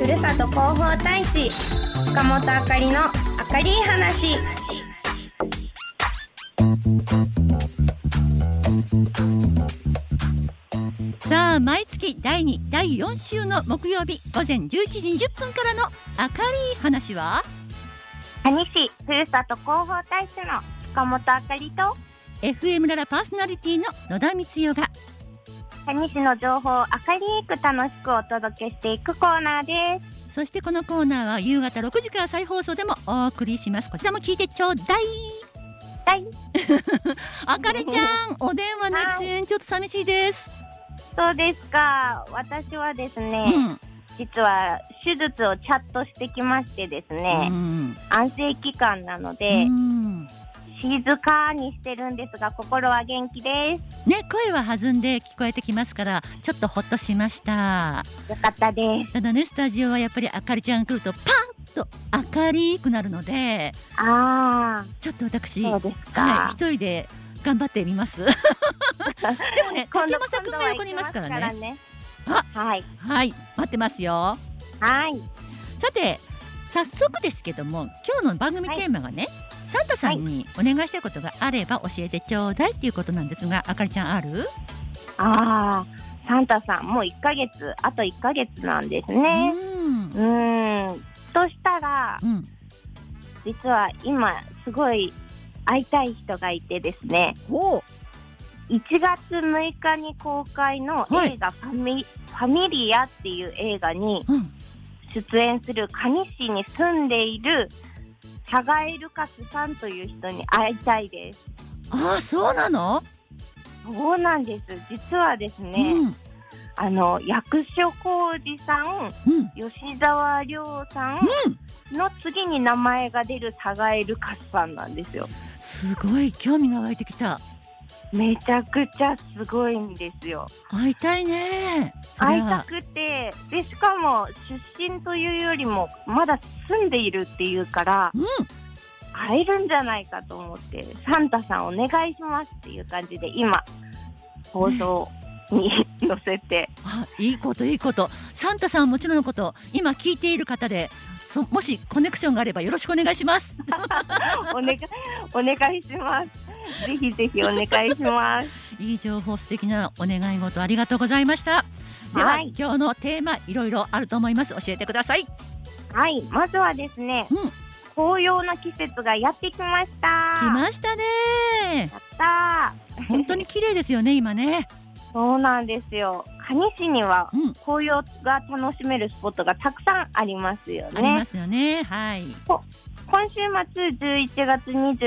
ふるさと広報大使塚本あかりのあかりー話。 さあ、毎月第2、第4週の木曜日午前11時20分からのあかりー話は、 蟹市ふるさと広報大使の塚本あかりと FM ララパーソナリティの野田光代が蟹市の情報を明るく楽しくお届けしていくコーナーです。 そしてこのコーナーは夕方6時から再放送でもお送りします。こちらも聞いてちょうだい。あかりちゃん、お電話の出演ちょっと寂しいです。 そうですか。私はですね、実は手術をチャットしてきましてですね、安静期間なので静かにしてるんですが、心は元気ですね。声は弾んで聞こえてきますから、ちょっとほっとしました。 よかったです。 ただね、スタジオはやっぱりあかりちゃん来るとパンと明るくなるので、ちょっと私、 そうですか、 一人で頑張ってみますでもね、竹正くんが横にいますからね。はい、待ってますよ。さて、早速ですけども、今日の番組テーマがね、サンタさんにお願いしたいことがあれば教えてちょうだいっていうことなんですが、あかりちゃんある？ サンタさんもうあと1ヶ月なんですね。としたら、実は今すごい会いたい人がいてですね、1月6日に公開の映画ファミリアっていう映画に出演する蟹市に住んでいるサガエルカスさんという人に会いたいです。 そうなの？ そうなんです。実はですね、役所広司さん、吉沢亮さんの次に名前が出るサガエルカスさんなんですよ。 すごい興味が湧いてきた。 めちゃくちゃすごいんですよ。 会いたいね。 会いたくて、でしかも出身というよりもまだ住んでいるっていうから、会えるんじゃないかと思って、サンタさんお願いしますっていう感じで今放送に載せて、 いいことサンタさんはもちろんのこと、今聞いている方でもしコネクションがあればよろしくお願いしますお願いします。ぜひぜひお願いしますいい情報、素敵なお願い事ありがとうございました。では、今日のテーマいろいろあると思います。教えてください。 まずはですね、紅葉の季節がやってきました。 来ましたね。 やった本当に綺麗ですよね今ね。 そうなんですよ。蟹市には紅葉が楽しめるスポットがたくさんありますよね。 ありますよね。 今週末11月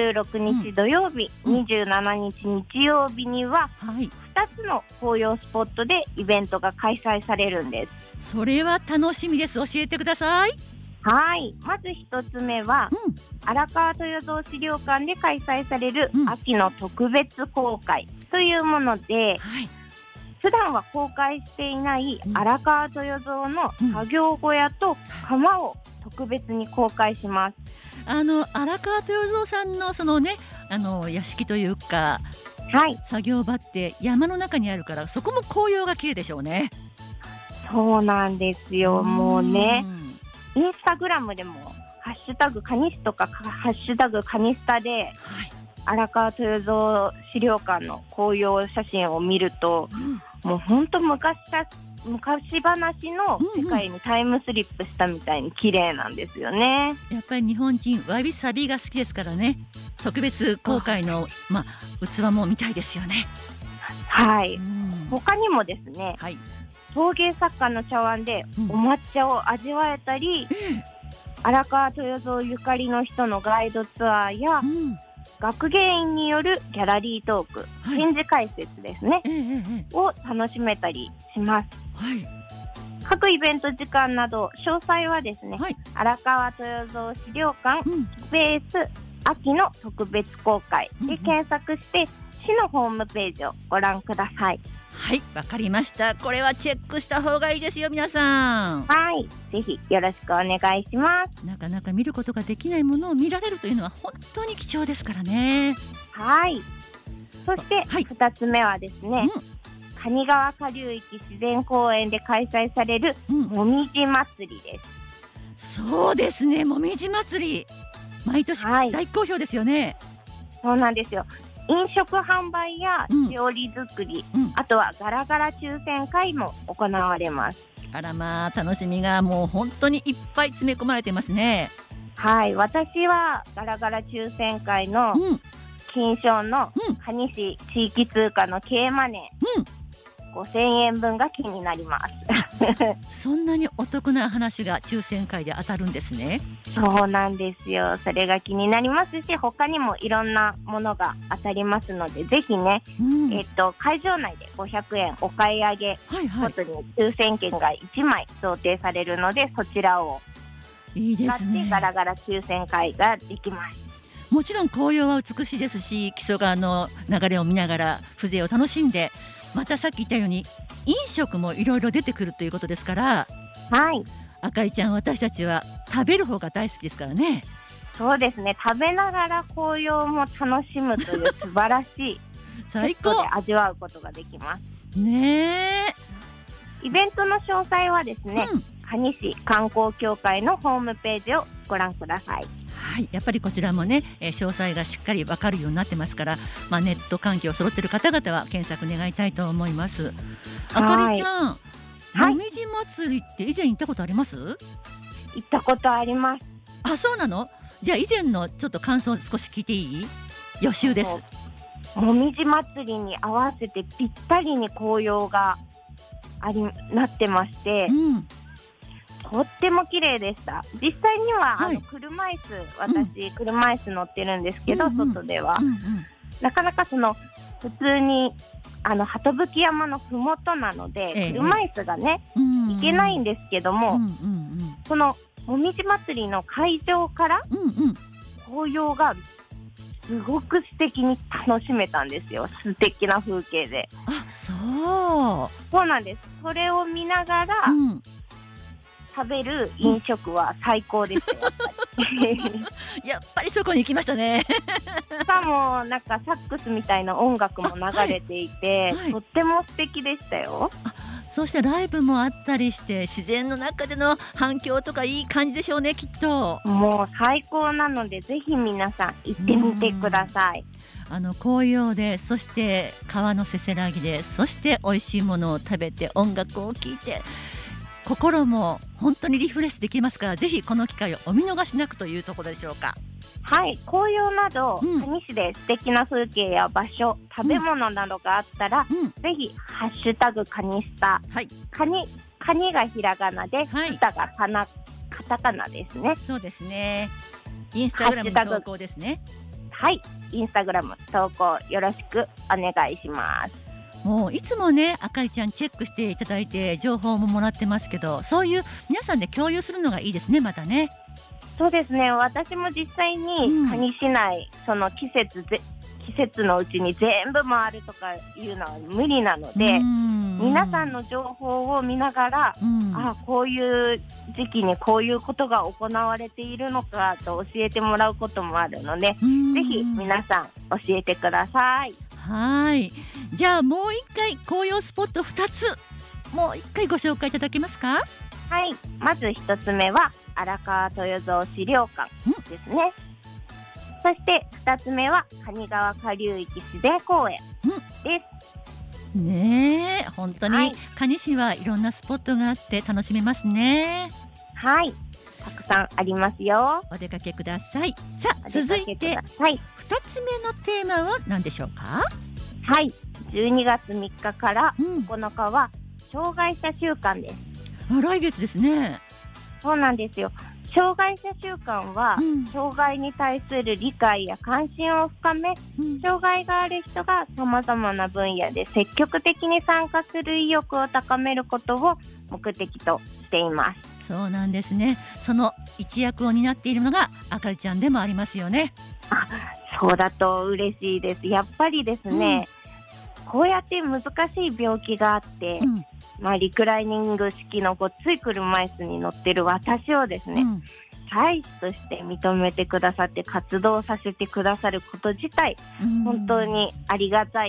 26日土曜日、27日日曜日には2つの紅葉スポットでイベントが開催されるんです。 それは楽しみです。教えてください。 まず1つ目は、荒川豊蔵資料館で開催される秋の特別公開というもので、普段は公開していない荒川豊蔵の作業小屋と窯を特別に公開します。 荒川豊蔵さんのそのね、屋敷というか、作業場って山の中にあるから、そこも紅葉が綺麗でしょうね。 そうなんですよ。もうね、インスタグラムでもハッシュタグカニスとかハッシュタグカニスタで、荒川豊蔵資料館の紅葉写真を見ると、もう本当昔話の世界にタイムスリップしたみたいに綺麗なんですよね。 やっぱり日本人わびさびが好きですからね。特別公開の、器も見たいですよね。 他にもですね、陶芸作家の茶碗でお抹茶を味わえたり、荒川豊蔵ゆかりの人のガイドツアーや、学芸員によるギャラリートーク、展示解説ですね、を楽しめたりします。各イベント時間など詳細はですね、荒川豊蔵資料館スペース秋の特別公開で検索して市のホームページをご覧ください。 わかりました。これはチェックした方がいいですよ、皆さん。 ぜひよろしくお願いします。 なかなか見ることができないものを見られるというのは本当に貴重ですからね。 そして2つ目はですね、 蟹川下流域自然公園で開催されるもみじ祭りです。 そうですね、もみじ祭り毎年大好評ですよね。 そうなんですよ。飲食販売や料理作り、あとはガラガラ抽選会も行われます。 あらまあ、楽しみがもう本当にいっぱい詰め込まれてますね。 はい、私はガラガラ抽選会の金賞の蟹市地域通貨の K マネー、5000円分が気になりますそんなにお得な話が抽選会で当たるんですね。 そうなんですよ。それが気になりますし、他にもいろんなものが当たりますので、ぜひね、会場内で500円お買い上げごとに抽選券が1枚贈呈されるので、そちらを使ってガラガラ抽選会ができます。 もちろん紅葉は美しいですし、木曽川の流れを見ながら風情を楽しんで、またさっき言ったように飲食もいろいろ出てくるということですから、 はい、 あかりちゃん、私たちは食べる方が大好きですからね。 そうですね、食べながら紅葉も楽しむという素晴らしい最高で味わうことができますね。 イベントの詳細はですね、蟹市観光協会のホームページをご覧ください。 はい、やっぱりこちらもね、詳細がしっかり分かるようになってますから、ネット環境揃っている方々は検索願いたいと思います。あかりちゃん、もみじ祭りって以前行ったことあります？ 行ったことあります。 あ、そうなの？じゃあ以前のちょっと感想少し聞いていい？予習です。 もみじ祭りに合わせてぴったりに紅葉がなってまして、とっても綺麗でした。実際には、車椅子、私、車椅子乗ってるんですけど、外では、なかなか普通に鳩吹山のふもとなので、車椅子がね、行けないんですけども、そのもみじ祭りの会場から、紅葉がすごく素敵に楽しめたんですよ。素敵な風景で。そうなんです。それを見ながら、食べる飲食は最高ですよやっぱりそこに行きましたねしかもなんかサックスみたいな音楽も流れていて、とっても素敵でしたよ。 そうしてライブもあったりして、自然の中での反響とかいい感じでしょうね、きっと。 もう最高なので、ぜひ皆さん行ってみてください。 紅葉で、そして川のせせらぎで、そして美味しいものを食べて音楽を聴いて、心も本当にリフレッシュできますから、ぜひこの機会をお見逃しなくというところでしょうか。 はい、紅葉など蟹市で素敵な風景や場所、食べ物などがあったら、ぜひハッシュタグカニスタ、カニがひらがなで、スタがカタカナですね。 そうですね。インスタグラムの投稿ですね。 はい、インスタグラム投稿よろしくお願いします。 もういつもね、あかりちゃんチェックしていただいて情報ももらってますけど、そういう皆さんで共有するのがいいですね、またね。 そうですね、私も実際に蟹市内、その季節のうちに全部回るとかいうのは無理なので、皆さんの情報を見ながら、こういう時期にこういうことが行われているのかと教えてもらうこともあるので、ぜひ皆さん教えてください。 はい、じゃあもう一回紅葉スポット2つもう一回ご紹介いただけますか？ はい、まず1つ目は荒川豊蔵資料館ですね。そして2つ目は蟹川下流域自然公園ですね。本当に蟹市はいろんなスポットがあって楽しめますね。 はい、たくさんありますよ。 お出かけください。さあ、続いて2つ目のテーマは何でしょうか？ はい、12月3日から9日は障害者週間です。 来月ですね。 そうなんですよ。障害者週間は、障害に対する理解や関心を深め、障害がある人がさまざまな分野で積極的に参加する意欲を高めることを目的としています。 そうなんですね。その一役を担っているのがあかりちゃんでもありますよね。 そうだと嬉しいです。やっぱりですね、こうやって難しい病気があって、リクライニング式のごっつい車椅子に乗ってる私をですね、祭司として認めてくださって活動させてくださること自体、本当にありがたいです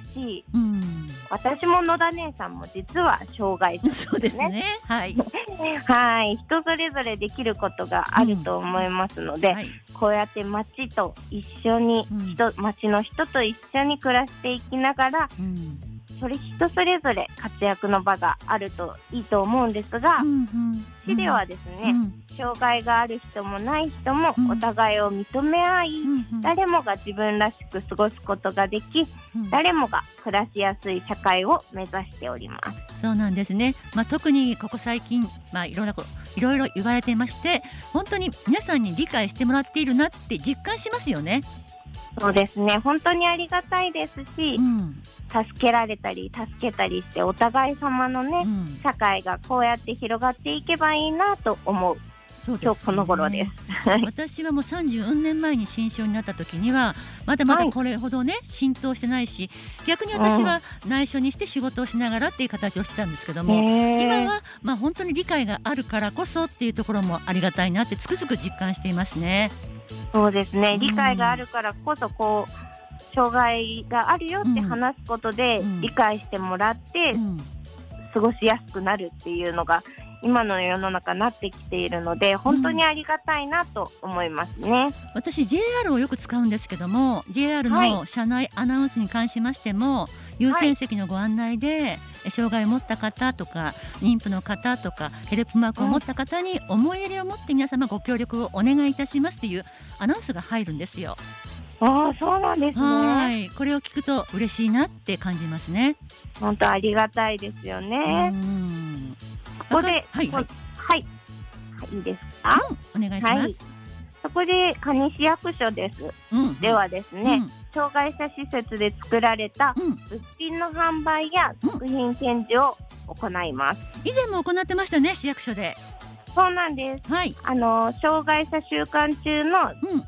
し、私も野田姉さんも実は障害者ですね。 そうですね。はい。 はい、人それぞれできることがあると思いますので、こうやって町と一緒に、町の人と一緒に暮らしていきながら、人それぞれ活躍の場があるといいと思うんですが、市ではですね、障害がある人もない人もお互いを認め合い、誰もが自分らしく過ごすことができ、誰もが暮らしやすい社会を目指しております。 そうなんですね。特にここ最近、いろいろ言われていまして、本当に皆さんに理解してもらっているなって実感しますよね。 そうですね、本当にありがたいですし、助けられたり助けたりしてお互い様のね、社会がこうやって広がっていけばいいなと思う。今日この頃です。 私はもう34年前に新症になった時にはまだまだこれほどね、浸透してないし、逆に私は内緒にして仕事をしながらっていう形をしてたんですけども、今は本当に理解があるからこそっていうところもありがたいなってつくづく実感していますね。 そうですね、理解があるからこそ障害があるよって話すことで理解してもらって過ごしやすくなるっていうのが今の世の中になってきているので、本当にありがたいなと思いますね。 私 JR をよく使うんですけども、 JR の車内アナウンスに関しましても、優先席のご案内で障害を持った方とか妊婦の方とかヘルプマークを持った方に思いやりを持って皆様ご協力をお願いいたしますっていうアナウンスが入るんですよ。 そうなんですね。 これを聞くと嬉しいなって感じますね。 本当ありがたいですよね。ここでいいですか？ お願いします。 そこで蟹市役所です。ではですね、障害者施設で作られた物品の販売や作品展示を行います。 以前も行ってましたね、市役所で。 そうなんです。障害者週間中の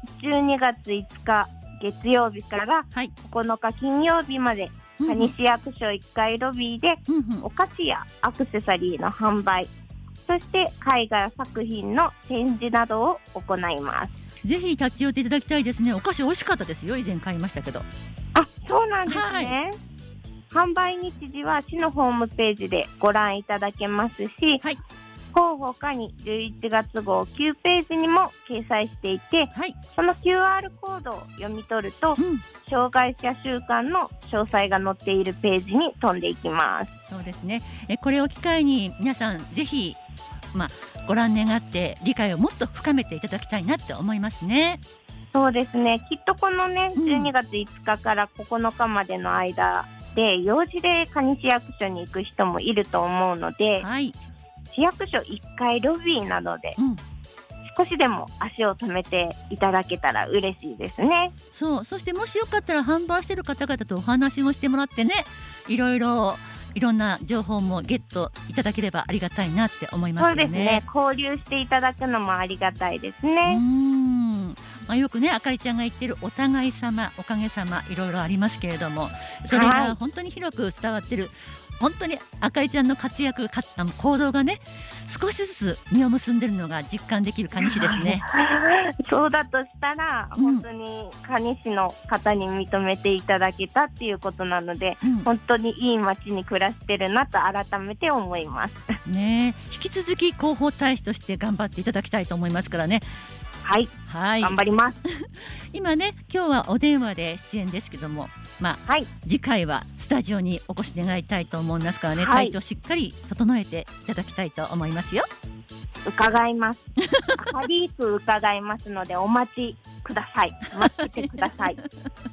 12月5日月曜日から9日金曜日まで、蟹市役所1階ロビーでお菓子やアクセサリーの販売、そして絵画作品の展示などを行います。 ぜひ立ち寄っていただきたいですね。お菓子美味しかったですよ。以前買いましたけど。 そうなんですね。販売日時は市のホームページでご覧いただけますし、他に11月号9ページにも掲載していて、その QR コードを読み取ると、障害者週間の詳細が載っているページに飛んでいきます。 そうですね。これを機会に皆さんぜひご覧願って理解をもっと深めていただきたいなって思いますね。 そうですね、きっとこのね、12月5日から9日までの間で用事で蟹市役所に行く人もいると思うので、市役所1階ロビーなどで少しでも足を止めていただけたら嬉しいですね。 そしてもしよかったら販売している方々とお話もしてもらってね、いろんな情報もゲットいただければありがたいなって思いますよね。 そうですね、交流していただくのもありがたいですね。 よくね、あかりちゃんが言ってるお互い様、おかげさま、いろいろありますけれども、それが本当に広く伝わってる。本当にあかりちゃんの活躍行動がね、少しずつ実を結んでるのが実感できる蟹市ですね。 そうだとしたら、本当に蟹市の方に認めていただけたっていうことなので、本当にいい町に暮らしてるなと改めて思いますね。引き続き広報大使として頑張っていただきたいと思いますからね。頑張ります今ね、今日はお電話で出演ですけども、次回はスタジオにお越し願いたいと思いますからね、体調しっかり整えていただきたいと思いますよ。 伺いますハリーク伺いますのでお待ちください。待っててください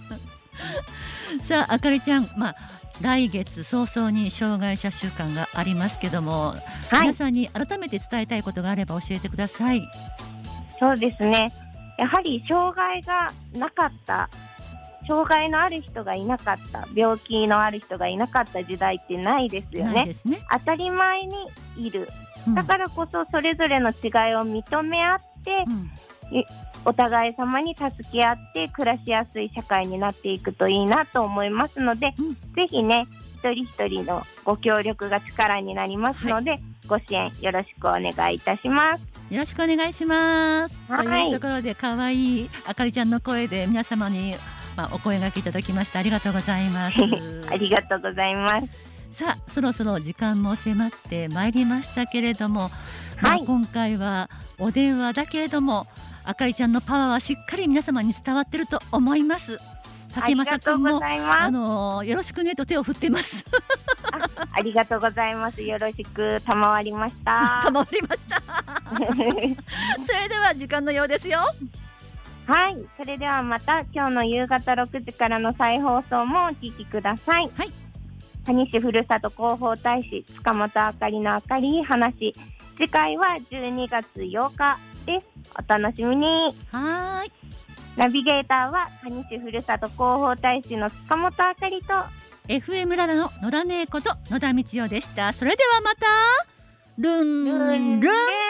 さあ、あかりちゃん、来月早々に障害者週間がありますけども、皆さんに改めて伝えたいことがあれば教えてください。 そうですね、やはり障害がなかった、障害のある人がいなかった、病気のある人がいなかった時代ってないですよね。当たり前にいる。だからこそそれぞれの違いを認め合って、お互い様に助け合って暮らしやすい社会になっていくといいなと思いますので、ぜひね、一人一人のご協力が力になりますので、ご支援よろしくお願いいたします。 よろしくお願いします。というところで、可愛いあかりちゃんの声で皆様にお声掛けいただきましてありがとうございますありがとうございます。 さあそろそろ時間も迫ってまいりましたけれども、今回はお電話だけれどもあかりちゃんのパワーはしっかり皆様に伝わってると思います。竹正くんもよろしくねと手を振ってますありがとうございます。よろしく賜りました賜りましたそれでは時間のようですよ。 はい、それではまた今日の夕方6時からの再放送もお聞きください。蟹市ふるさと広報大使塚本あかりのあかり話、次回は12月8日です。お楽しみに。 はい。 ナビゲーターは蟹市ふるさと広報大使の塚本あかりと FM ララの野田姉子と野田光代でした。それではまたルンルン